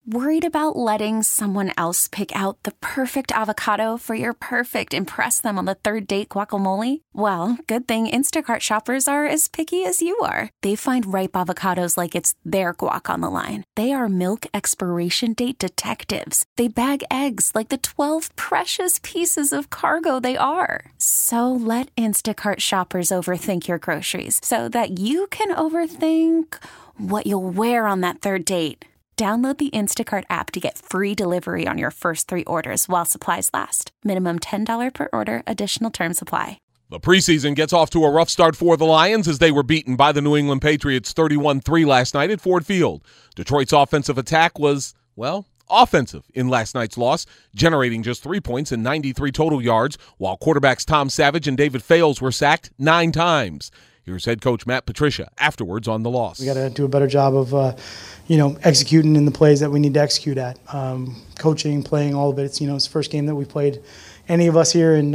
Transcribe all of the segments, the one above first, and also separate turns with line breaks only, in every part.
Worried about letting someone else pick out the perfect avocado for your perfect impress them on the third date guacamole? Well, good thing Instacart shoppers are as picky as you are. They find ripe avocados like it's their guac on the line. They are milk expiration date detectives. They bag eggs like the 12 precious pieces of cargo they are. So let Instacart shoppers overthink your groceries so that you can overthink what you'll wear on that third date. Download the Instacart app to get free delivery on your first 3 orders while supplies last. Minimum $10 per order. Additional terms apply.
The preseason gets off to a rough start for the Lions as they were beaten by the New England Patriots 31-3 last night at Ford Field. Detroit's offensive attack was, well, offensive in last night's loss, generating just 3 points and 93 total yards, while quarterbacks Tom Savage and David Fales were sacked 9 times. Here's head coach Matt Patricia afterwards on the loss.
We got to do a better job of, executing in the plays that we need to execute at. Coaching, playing, all of it. It's the first game that we played, any of us here in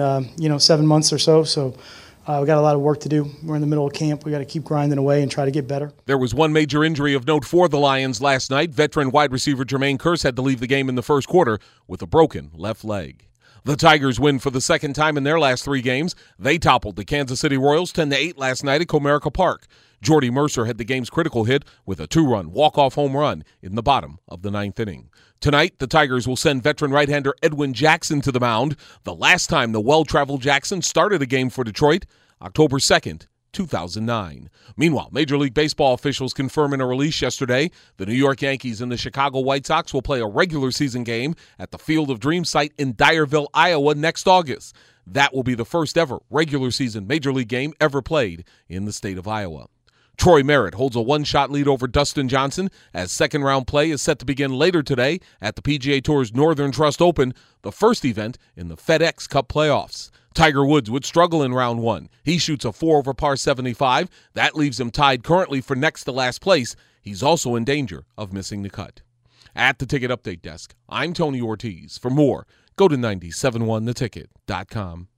7 months or so. So we got a lot of work to do. We're in the middle of camp. We got to keep grinding away and try to get better.
There was one major injury of note for the Lions last night. Veteran wide receiver Jermaine Kearse had to leave the game in the first quarter with a broken left leg. The Tigers win for the second time in their last 3 games. They toppled the Kansas City Royals 10-8 last night at Comerica Park. Jordy Mercer had the game's critical hit with a 2-run walk-off home run in the bottom of the 9th inning. Tonight, the Tigers will send veteran right-hander Edwin Jackson to the mound. The last time the well-traveled Jackson started a game for Detroit, October 2nd, 2009. Meanwhile, Major League Baseball officials confirm in a release yesterday the New York Yankees and the Chicago White Sox will play a regular season game at the Field of Dreams site in Dyerville, Iowa next August. That will be the first ever regular season Major League game ever played in the state of Iowa. Troy Merritt holds a one-shot lead over Dustin Johnson as second-round play is set to begin later today at the PGA Tour's Northern Trust Open, the first event in the FedEx Cup playoffs. Tiger Woods would struggle in round 1. He shoots a 4 over par 75. That leaves him tied currently for next to last place. He's also in danger of missing the cut. At the Ticket Update Desk, I'm Tony Ortiz. For more, go to 971theticket.com.